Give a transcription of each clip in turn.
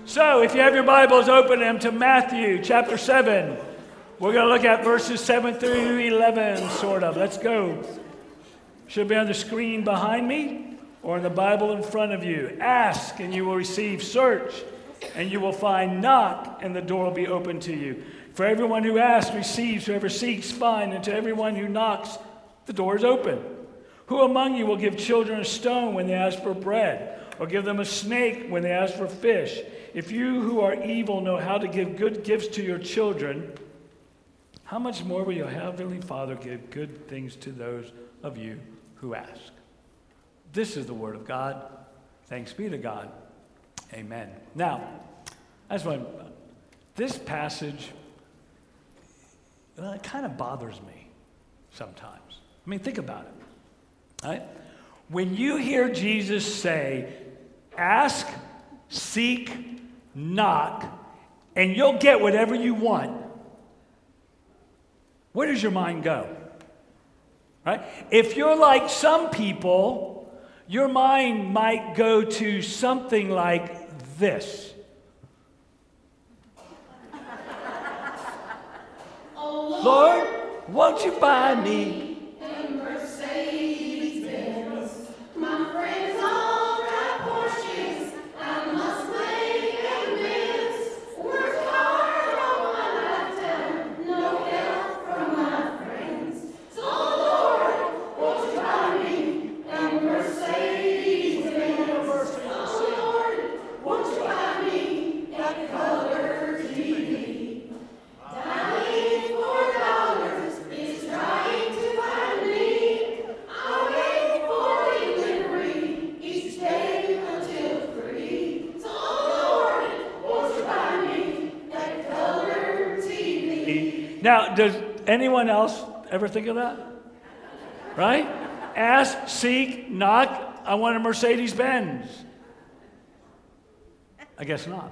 So, if you have your Bibles, open them to Matthew chapter 7. We're going to look at verses 7 through 11, sort of. Let's go. Should be on the screen behind me or in the Bible in front of you. Ask, and you will receive. Search, and you will find. Knock, and the door will be open to you. For everyone who asks receives, whoever seeks finds, and to everyone who knocks, the door is open. Who among you will give children a stone when they ask for bread, or give them a snake when they ask for fish? If you who are evil know how to give good gifts to your children, how much more will your heavenly Father give good things to those of you who ask? This is the word of God. Thanks be to God. Amen. Now, this passage, it kind of bothers me sometimes. I mean, think about it. Right? When you hear Jesus say, ask, seek, knock, and you'll get whatever you want, where does your mind go? Right? If you're like some people, your mind might go to something like this. Oh, Lord, won't you buy me a Mercedes-Benz? My friends all drive Porsches. I must make amends. Work hard all my lifetime. No help from my friends. So, Lord, won't you buy me a Mercedes-Benz? Oh, Lord, won't you buy me a color TV? Dying for dollars is trying to find me. I wait for delivery each day until free. So, Lord, won't you buy me a color TV? Now, does anyone else ever think of that? Right? Ask, seek, knock. I want a Mercedes-Benz. I guess not.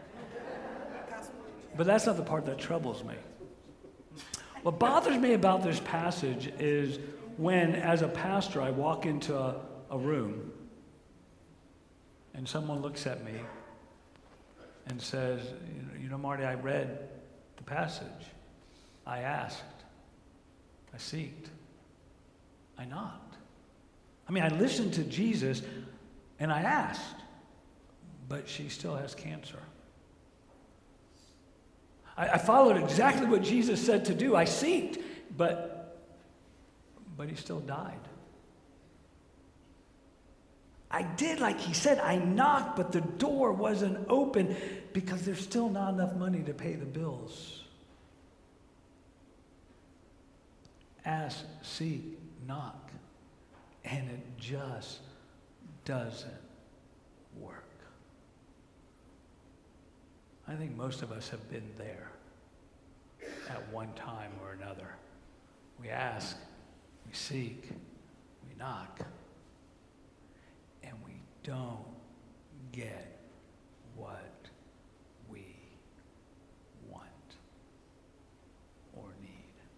But that's not the part that troubles me. What bothers me about this passage is when, as a pastor, I walk into a room and someone looks at me and says, you know, Marty, I read the passage. I asked. I seeked. I knocked. I mean, I listened to Jesus and I asked, but she still has cancer. I followed exactly what Jesus said to do. I seeked, but he still died. I did like he said. I knocked, but the door wasn't open because there's still not enough money to pay the bills. Ask, seek, knock, and it just doesn't work. I think most of us have been there at one time or another. We ask, we seek, we knock, and we don't get what we want or need.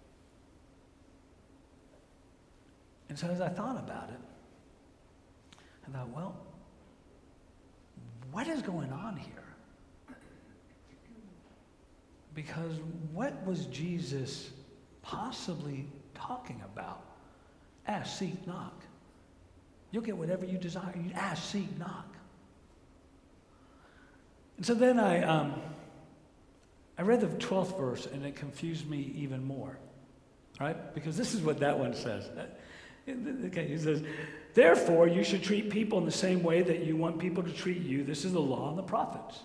And so as I thought about it, I thought, well, what is going on here? Because what was Jesus possibly talking about? Ask, seek, knock. You'll get whatever you desire. You ask, seek, knock. And so then I read the 12th verse, and it confused me even more, right? Because this is what that one says. Okay, he says, therefore, you should treat people in the same way that you want people to treat you. This is the law and the prophets.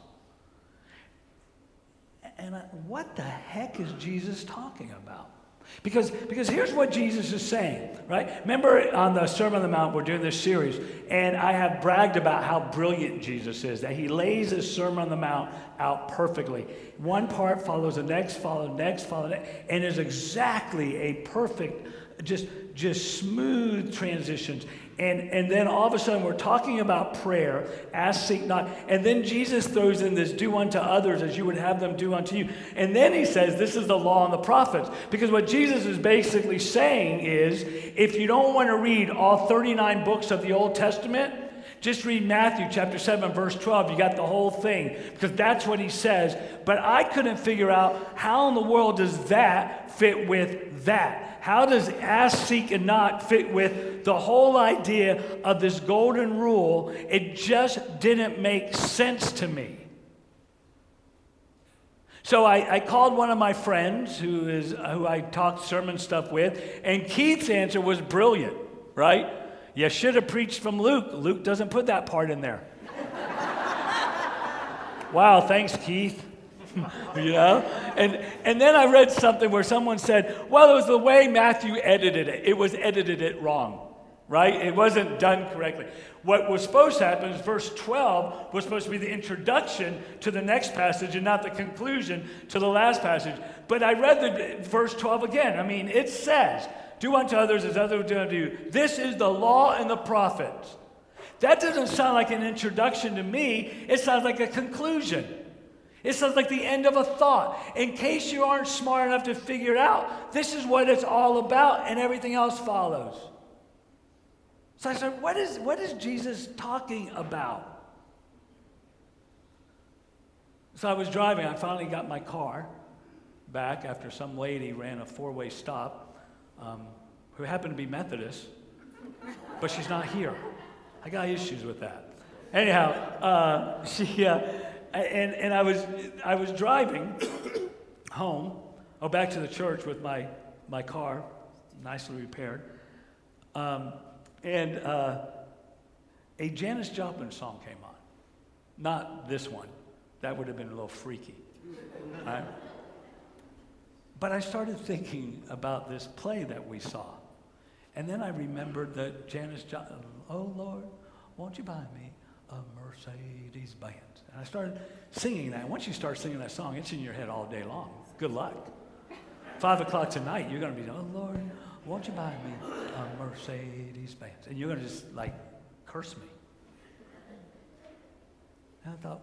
And what the heck is Jesus talking about? Because here's what Jesus is saying, right? Remember on the Sermon on the Mount, we're doing this series, and I have bragged about how brilliant Jesus is, that he lays his Sermon on the Mount out perfectly. One part follows the next, follows the next, and is exactly a perfect, just smooth transitions. And then all of a sudden we're talking about prayer, ask, seek, knock, and then Jesus throws in this do unto others as you would have them do unto you. And then he says this is the law and the prophets. Because what Jesus is basically saying is if you don't want to read all 39 books of the Old Testament, Just read Matthew chapter 7, verse 12. You got the whole thing, because that's what he says. But I couldn't figure out how in the world does that fit with that. How does ask, seek, and knock fit with the whole idea of this golden rule? It just didn't make sense to me. So I called one of my friends who I talked sermon stuff with, and Keith's answer was brilliant, right? You should have preached from Luke. Luke doesn't put that part in there. Wow, thanks, Keith. You know? And then I read something where someone said, well, it was the way Matthew edited it. It was edited it wrong, right? It wasn't done correctly. What was supposed to happen is verse 12 was supposed to be the introduction to the next passage and not the conclusion to the last passage. But I read the verse 12 again. I mean, it says, do unto others as others do unto you. This is the law and the prophets. That doesn't sound like an introduction to me. It sounds like a conclusion. It sounds like the end of a thought. In case you aren't smart enough to figure it out, this is what it's all about, and everything else follows. So I said, what is Jesus talking about? So I was driving. I finally got my car back after some lady ran a 4-way stop, who happened to be Methodist, but she's not here. I got issues with that. Anyhow, and I was driving home, back to the church with my car, nicely repaired, and a Janis Joplin song came on. Not this one. That would have been a little freaky. Right? But I started thinking about this play that we saw. And then I remembered that Janis Joplin, oh Lord, won't you buy me a Mercedes Benz? And I started singing that. Once you start singing that song, it's in your head all day long. Good luck. 5 o'clock tonight, you're going to be, oh Lord, won't you buy me a Mercedes Benz? And you're going to just like curse me. And I thought,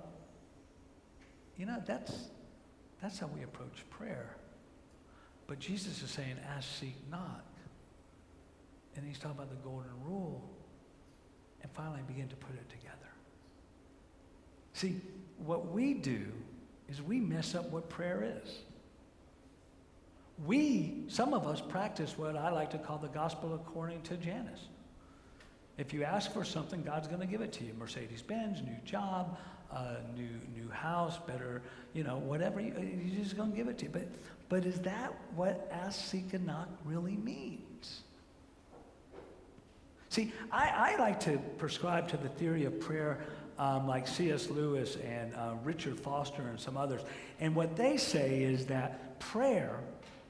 that's how we approach prayer. But Jesus is saying, ask, seek, knock. And he's talking about the golden rule. And finally begin to put it together. See, what we do is we mess up what prayer is. Some of us practice what I like to call the gospel according to Janis. If you ask for something, God's going to give it to you. Mercedes-Benz, new job, new house, better, whatever. He's just going to give it to you. But is that what ask, seek, and knock really means? See, I like to prescribe to the theory of prayer like C.S. Lewis and Richard Foster and some others. And what they say is that prayer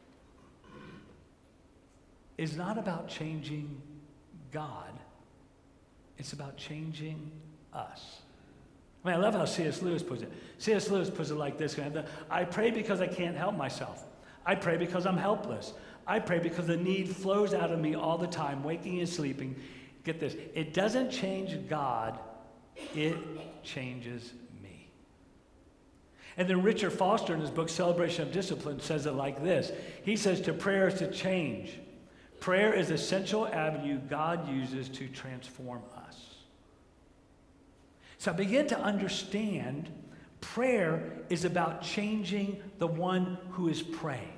is not about changing God. It's about changing us. I love how C.S. Lewis puts it. C.S. Lewis puts it like this. I pray because I can't help myself. I pray because I'm helpless. I pray because the need flows out of me all the time, waking and sleeping. Get this. It doesn't change God. It changes me. And then Richard Foster in his book, Celebration of Discipline, says it like this. He says, to prayer is to change. Prayer is the essential avenue God uses to transform us. So I begin to understand prayer is about changing the one who is praying.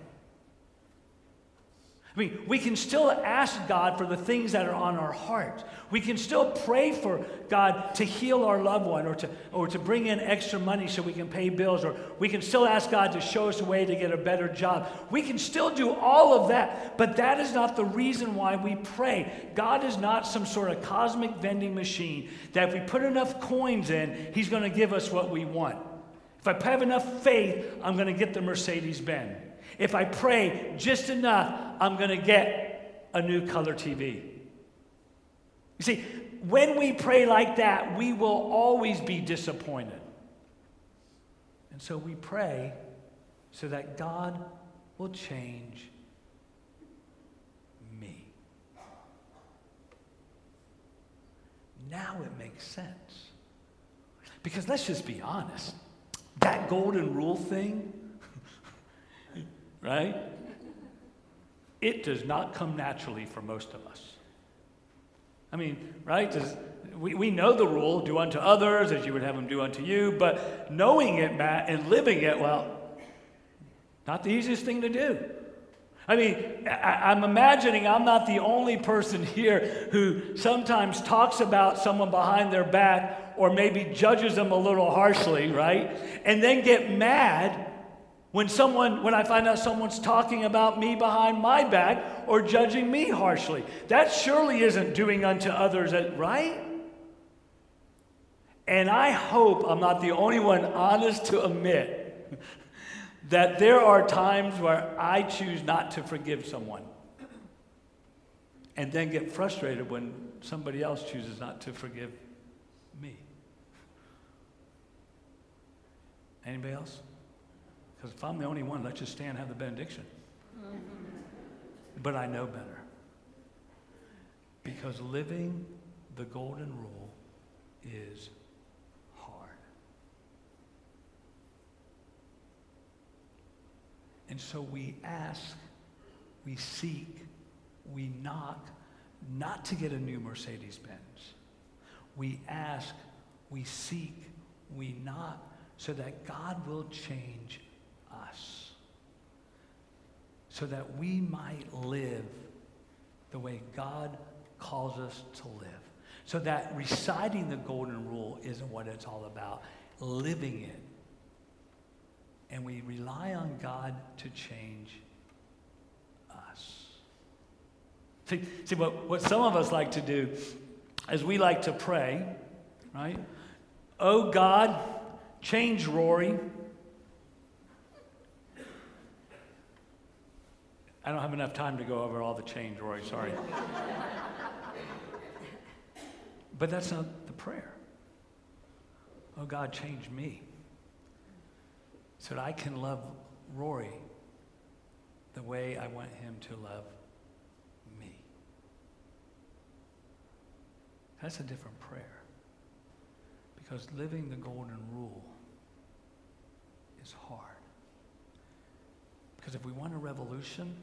We can still ask God for the things that are on our heart. We can still pray for God to heal our loved one or to bring in extra money so we can pay bills, or we can still ask God to show us a way to get a better job. We can still do all of that, but that is not the reason why we pray. God is not some sort of cosmic vending machine that if we put enough coins in, he's going to give us what we want. If I have enough faith, I'm going to get the Mercedes-Benz. If I pray just enough, I'm going to get a new color TV. You see, when we pray like that, we will always be disappointed. And so we pray so that God will change me. Now it makes sense. Because let's just be honest. That golden rule thing, right? It does not come naturally for most of us. Right? we know the rule, do unto others as you would have them do unto you, but knowing it, Matt, and living it, well, not the easiest thing to do. I mean, I'm imagining I'm not the only person here who sometimes talks about someone behind their back or maybe judges them a little harshly, right? And then get mad when I find out someone's talking about me behind my back or judging me harshly. That surely isn't doing unto others, right? And I hope I'm not the only one honest to admit that there are times where I choose not to forgive someone and then get frustrated when somebody else chooses not to forgive me. Anybody else? Because if I'm the only one, let's just stand and have the benediction. But I know better. Because living the golden rule is hard. And so we ask, we seek, we knock, not to get a new Mercedes-Benz. We ask, we seek, we knock, so that God will change us. So that we might live the way God calls us to live. So that reciting the golden rule isn't what it's all about, living it. And we rely on God to change us. See what some of us like to do is we like to pray, right? Oh God, change Rory. I don't have enough time to go over all the change, Rory, sorry. But that's not the prayer. Oh God, change me, so that I can love Rory the way I want him to love me. That's a different prayer. Because living the golden rule is hard. Because if we want a revolution,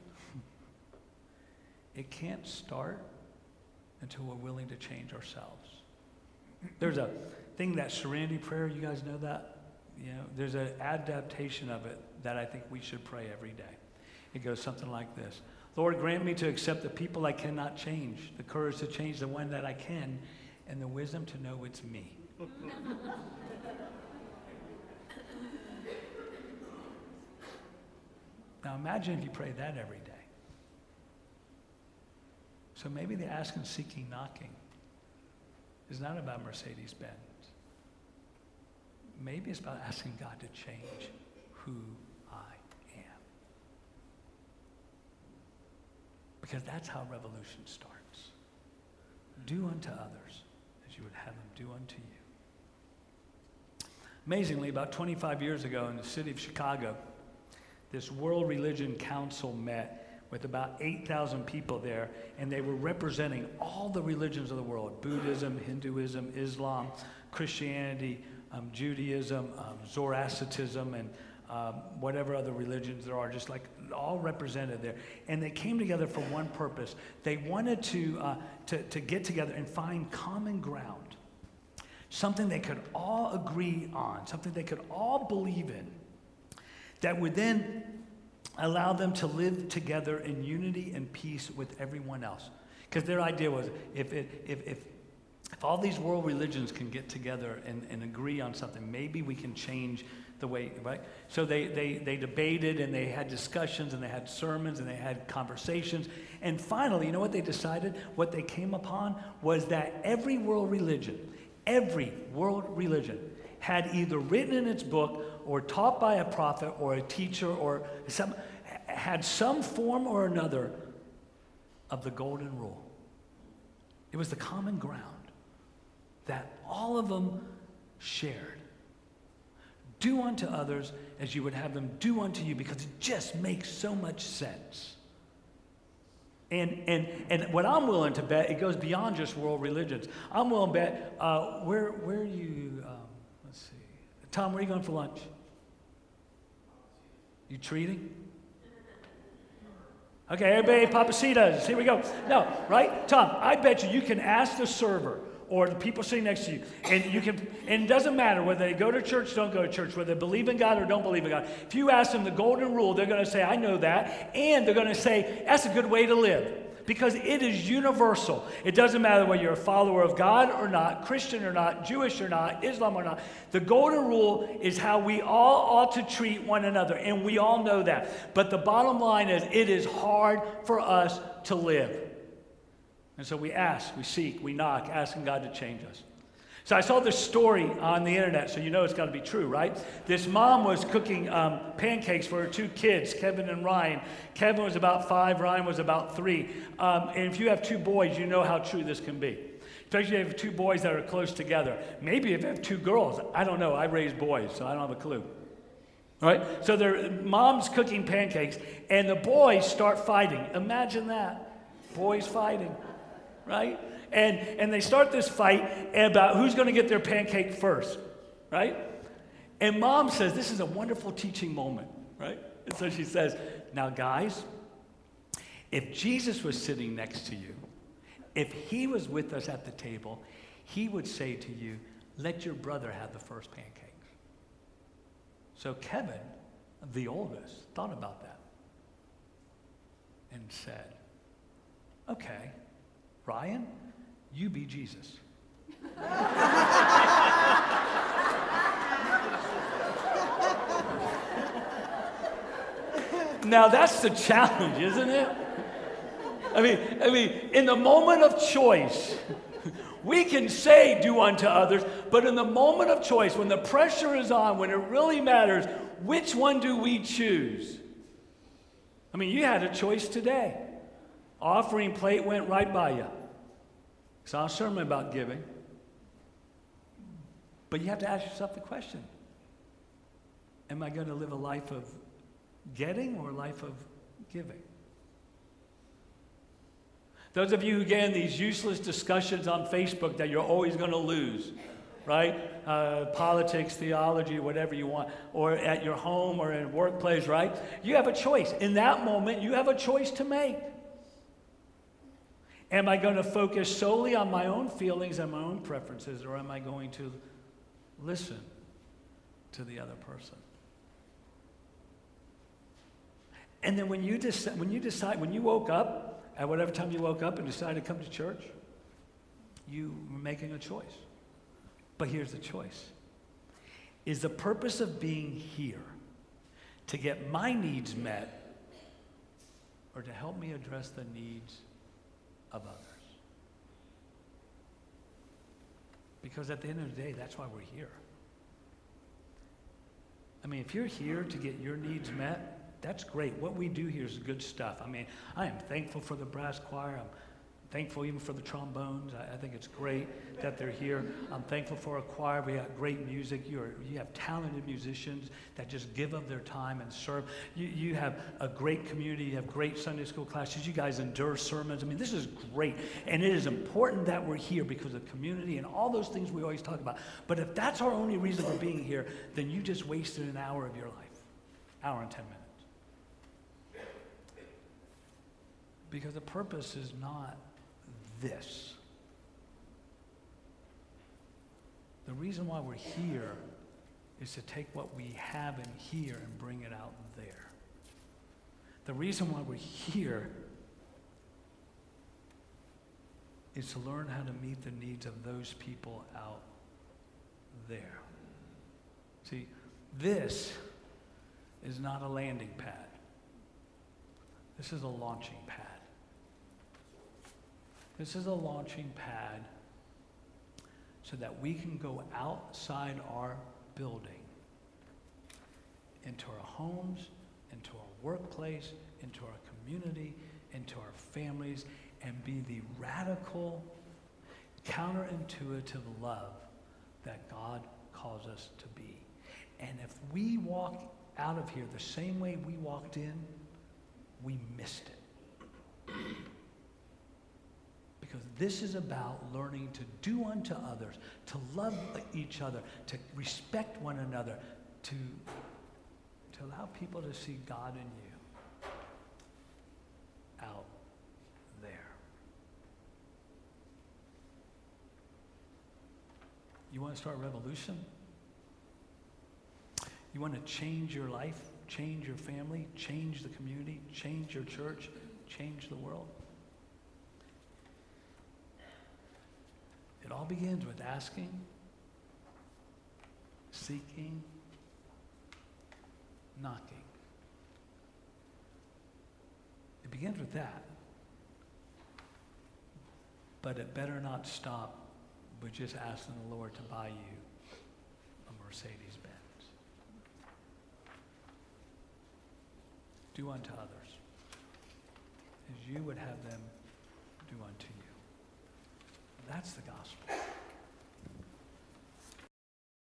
it can't start until we're willing to change ourselves. There's a thing, that serenity prayer, you guys know that? You know, there's an adaptation of it that I think we should pray every day. It goes something like this. Lord, grant me to accept the people I cannot change, the courage to change the one that I can, and the wisdom to know it's me. Now imagine if you pray that every day. So maybe the asking, seeking, knocking is not about Mercedes-Benz. Maybe it's about asking God to change who I am. Because that's how revolution starts. Do unto others as you would have them do unto you. Amazingly, about 25 years ago in the city of Chicago, this World Religion Council met with about 8,000 people there, and they were representing all the religions of the world: Buddhism, Hinduism, Islam, Christianity, Judaism, Zoroastrianism, and whatever other religions there are, just like all represented there. And they came together for one purpose. They wanted to get together and find common ground, something they could all agree on, something they could all believe in, that would then allow them to live together in unity and peace with everyone else. Because their idea was, if all these world religions can get together and agree on something, maybe we can change the way, right? So they debated, and they had discussions, and they had sermons, and they had conversations. And finally, you know what they decided? What they came upon was that every world religion had either written in its book or taught by a prophet or a teacher or had some form or another of the golden rule. It was the common ground that all of them shared. Do unto others as you would have them do unto you, because it just makes so much sense. And what I'm willing to bet, it goes beyond just world religions. I'm willing to bet, where are you, let's see. Tom, where are you going for lunch? You treating? Okay, everybody, Papacitas, here we go. No, right? Tom, I bet you can ask the server, or the people sitting next to you, and and it doesn't matter whether they go to church, don't go to church, whether they believe in God or don't believe in God. If you ask them the golden rule, they're going to say, I know that, and they're going to say, that's a good way to live. Because it is universal. It doesn't matter whether you're a follower of God or not, Christian or not, Jewish or not, Islam or not. The golden rule is how we all ought to treat one another, and we all know that. But the bottom line is, it is hard for us to live. And so we ask, we seek, we knock, asking God to change us. So I saw this story on the internet, so you know it's got to be true, right? This mom was cooking pancakes for her 2 kids, Kevin and Ryan. Kevin was about 5, Ryan was about 3. And if you have 2 boys, you know how true this can be. Especially if you have 2 boys that are close together. Maybe if you have 2 girls. I don't know. I raised boys, so I don't have a clue. All right? So their mom's cooking pancakes, and the boys start fighting. Imagine that. Boys fighting, right? And they start this fight about who's going to get their pancake first, right? And mom says, this is a wonderful teaching moment, right? And so she says, now guys, if Jesus was sitting next to you, if he was with us at the table, he would say to you, let your brother have the first pancakes. So Kevin, the oldest, thought about that and said, okay, Ryan, you be Jesus. Now that's the challenge, isn't it? I mean, in the moment of choice, we can say do unto others, but in the moment of choice, when the pressure is on, when it really matters, which one do we choose? I mean, you had a choice today. Offering plate went right by you. Saw a sermon about giving. But you have to ask yourself the question, am I going to live a life of getting or a life of giving? Those of you who get in these useless discussions on Facebook that you're always going to lose, right? Politics, theology, whatever you want, or at your home or in a workplace, right? You have a choice. In that moment, you have a choice to make. Am I going to focus solely on my own feelings and my own preferences, or am I going to listen to the other person? And then when you woke up, at whatever time you woke up and decided to come to church, you were making a choice. But here's the choice. Is the purpose of being here to get my needs met, or to help me address the needs of others? Because at the end of the day, that's why we're here. I mean, if you're here to get your needs met, that's great. What we do here is good stuff. I mean, I am thankful for the brass choir. I'm thankful even for the trombones. I think it's great that they're here. I'm thankful for a choir. We got great music. You have talented musicians that just give of their time and serve. You have a great community. You have great Sunday school classes. You guys endure sermons. I mean, this is great. And it is important that we're here because of community and all those things we always talk about. But if that's our only reason for being here, then you just wasted an hour of your life. Hour and 10 minutes. Because the purpose is not this. The reason why we're here is to take what we have in here and bring it out there. The reason why we're here is to learn how to meet the needs of those people out there. See, this is not a landing pad. This is a launching pad. This is a launching pad so that we can go outside our building into our homes, into our workplace, into our community, into our families, and be the radical, counterintuitive love that God calls us to be. And if we walk out of here the same way we walked in, we missed it. Because this is about learning to do unto others, to love each other, to respect one another, to allow people to see God in you out there. You want to start a revolution? You want to change your life, change your family, change the community, change your church, change the world? It all begins with asking, seeking, knocking. It begins with that. But it better not stop with just asking the Lord to buy you a Mercedes-Benz. Do unto others as you would have them do unto you. That's the gospel.